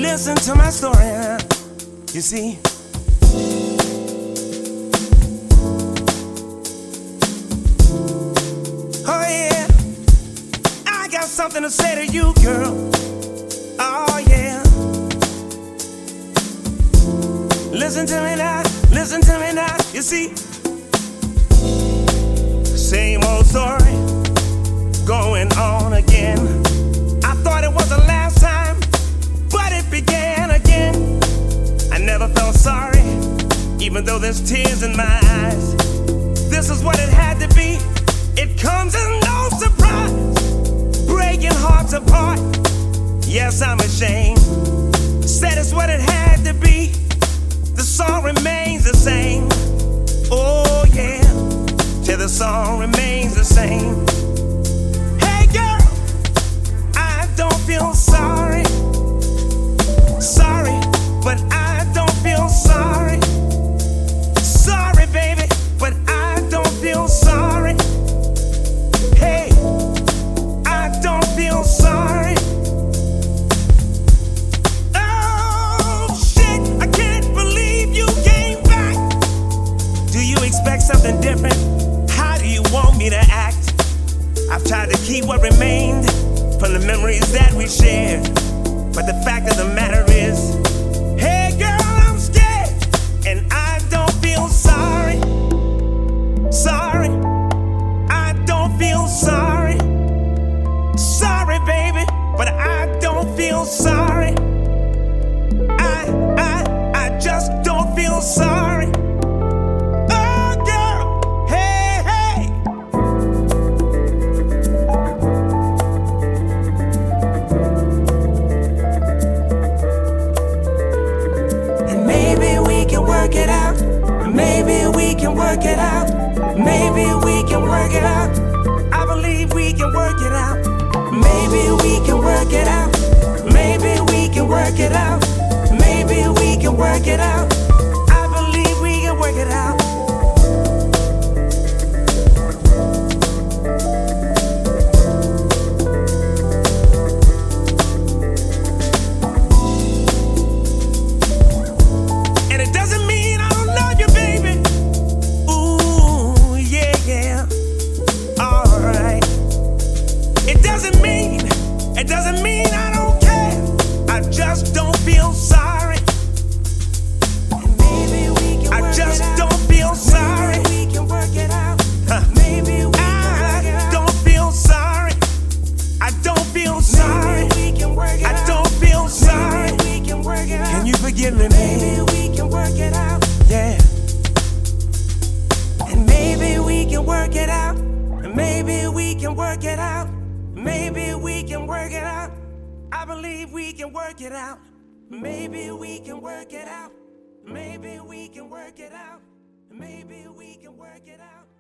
listen to my story. You see, oh yeah, I got something to say to you, girl. Oh yeah, listen to me now, listen to me now. You see, same old story going on again. I thought it was the last time, but it began again. I never felt sorry, even though there's tears in my eyes. This is what it had to be. It comes as no surprise, breaking hearts apart. Yes, I'm ashamed. Said it's what it had to be. The song remains the same. Oh yeah, till the song remains the same. Hey girl, I don't feel sorry. Sorry, but I don't feel sorry. Sorry, baby, but I don't feel sorry. Hey, I don't feel sorry. Oh shit, I can't believe you came back. Do you expect something different? How do you want me to act? I've tried to keep what remained from the memories that we shared, but the fact of the matter is, hey girl, I'm scared, and I don't feel sorry. Sorry, I don't feel sorry. Sorry, baby, but I don't feel sorry. I just don't feel sorry. Oh girl, hey, hey. And maybe we can work it out. Maybe we can work it out. Maybe we can work it out. I believe we can work it out. Maybe we can work it out. Maybe we can work it out. Maybe we can work it out. I believe we can work it out. And it doesn't mean I don't love you, baby. Ooh, yeah, yeah. All right. It doesn't mean I don't care. I just don't feel sorry. And maybe we can work it out. Don't feel sorry. Maybe we can work it out. Maybe we can work it out. I don't feel sorry. I don't feel sorry. Maybe we can work it out. I don't feel sorry. Maybe we can work it out. Can you forgive me, baby? Maybe we can work it out. Yeah. And maybe we can work it out. And maybe we can work it out. Maybe we can work it out. I believe we can work it out. Maybe we can work it out. Maybe we can work it out. Maybe we can work it out.